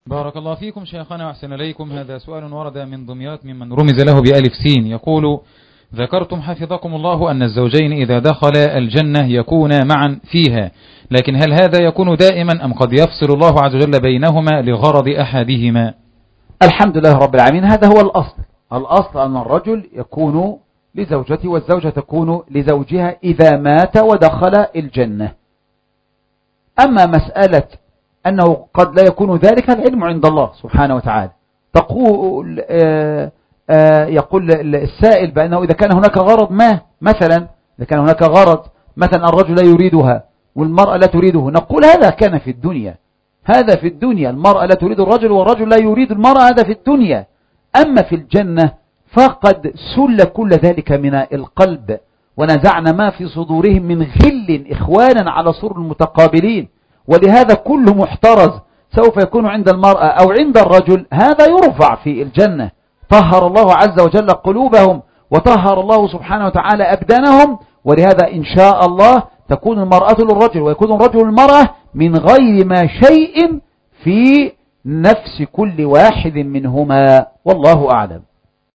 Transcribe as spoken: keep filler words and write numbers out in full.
بارك الله فيكم شيخنا وأحسن إليكم. هذا سؤال ورد من دمياط ممن رمز له بألف سين، يقول: ذكرتم حفظكم الله أن الزوجين إذا دخلا الجنة يكونا معا فيها، لكن هل هذا يكون دائما أم قد يفصل الله عز وجل بينهما لغرض أحدهما؟ الحمد لله رب العالمين، هذا هو الأصل. الأصل أن الرجل يكون لزوجته والزوجة تكون لزوجها إذا مات ودخل الجنة. أما مسألة أنه قد لا يكون ذلك، العلم عند الله سبحانه وتعالى. تقول آآ آآ يقول السائل بأنه إذا كان هناك غرض ما، مثلا إذا كان هناك غرض مثلا الرجل لا يريدها والمرأة لا تريده، نقول هذا كان في الدنيا، هذا في الدنيا، المرأة لا تريد الرجل والرجل لا يريد المرأة، هذا في الدنيا. أما في الجنة فقد سل كل ذلك من القلب، ونزعنا ما في صدورهم من غل إخوانا على سرر المتقابلين، ولهذا كل محترز سوف يكون عند المرأة أو عند الرجل هذا يرفع في الجنة. طهر الله عز وجل قلوبهم وطهر الله سبحانه وتعالى أبدانهم، ولهذا إن شاء الله تكون المرأة للرجل ويكون الرجل المرأة من غير ما شيء في نفس كل واحد منهما، والله أعلم.